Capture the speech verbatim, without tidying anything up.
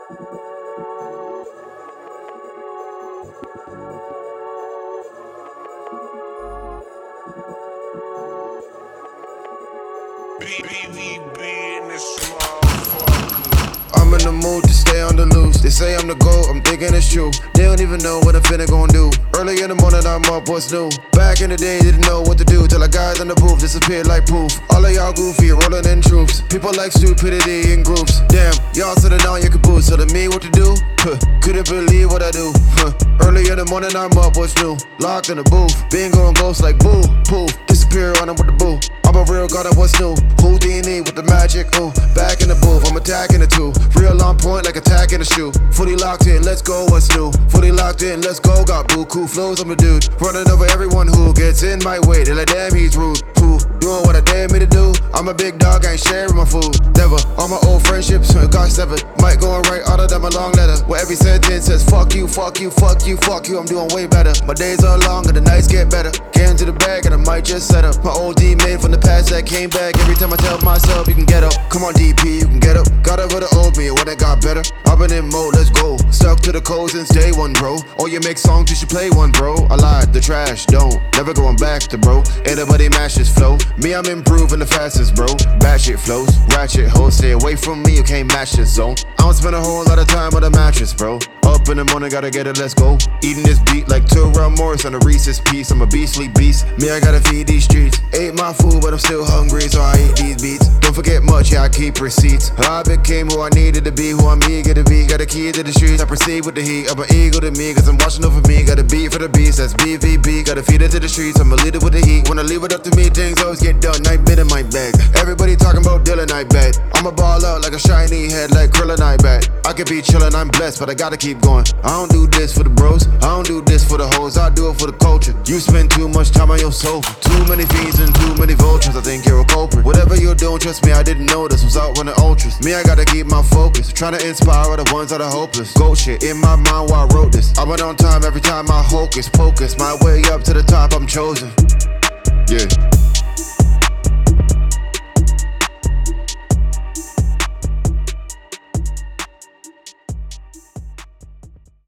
I'm in the mood to stay on the loose. They say I'm the GOAT, I'm thinking it's true. They don't even know what I'm finna gon' do. Early in the morning, I'm up, what's new? Back in the day, didn't know what to do till I got in the booth, disappeared like poof. All of y'all goofy, rolling in troops. People like stupidity in groups. Damn, y'all sitting on your caboose, telling me what to do? Huh, couldn't believe what I do. Huh, early in the morning, I'm up, what's new? Locked in the booth, been going ghost like boo, poof. Disappear on them with the boo. I'm a real god of what's new. Houdini with the magic, ooh. Back in the booth, I'm attacking the two. Real on point like attacking the shoe. Fully locked in, let's go, what's new? Fully locked in, let's go, got boo. Cool flows, I'm a dude. Running over everyone who gets in my way. They're like, damn, he's rude. Who doing what I dare me to do? I'm a big dog, I ain't sharing my food. Never, all my old friendships, got severed. Might go and write all of them a long letter. Where every sentence says, fuck you, fuck you, fuck you, fuck you. I'm doing way better. My days are long and the nights get better. Get into the bag and I might just set up. My old D made from the past that came back. Every time I tell myself, you can get up. Come on, D P, you can get up. Got over the old me when it got better. I've been in mode, let's go. Stuck to the code since day one, bro. Oh, you make songs, you should play one, bro. I lied, the trash, don't. Never going back to bro. Anybody matches flow. Me, I'm improving the fastest, bro. Bad shit flows, ratchet hoes. Stay away from me, you can't match this zone. I don't spend a whole lot of time on a mattress, bro. Up in the morning, gotta get it, let's go. Eating this beat like Terrell Morris on a Reese's piece. I'm a beastly beast. Me, I gotta feed these streets. Ate my food, but I'm still hungry, so I eat these beats. Don't forget much, yeah, I keep receipts. I became who I needed to be, who I'm eager to be. Got a key to the streets, I proceed with the heat. I'm an eagle to me, cause I'm watching over me. Got a beat for the beast, that's B V B. Gotta feed it to the streets, I'm a leader with the heat. When I leave it up to me, things always get done. Night bit in my bag. Everybody talking about Dylan, I bet. I'ma ball out like a shiny head, like Krillin, I bet. I could be chillin', I'm blessed, but I gotta keep going. I don't do this for the bros, I don't do this for the hoes, I do it for the culture. You spend too much time on your sofa. Too many fiends and too many vultures, I think you're a culprit. Whatever you're doing, trust me, I didn't know this was out running ultras. Me, I gotta keep my focus, trying to inspire the ones that are hopeless. Goat shit in my mind while I wrote this. I went on time every time I hocus pocus. My way up to the top, I'm chosen. Yeah.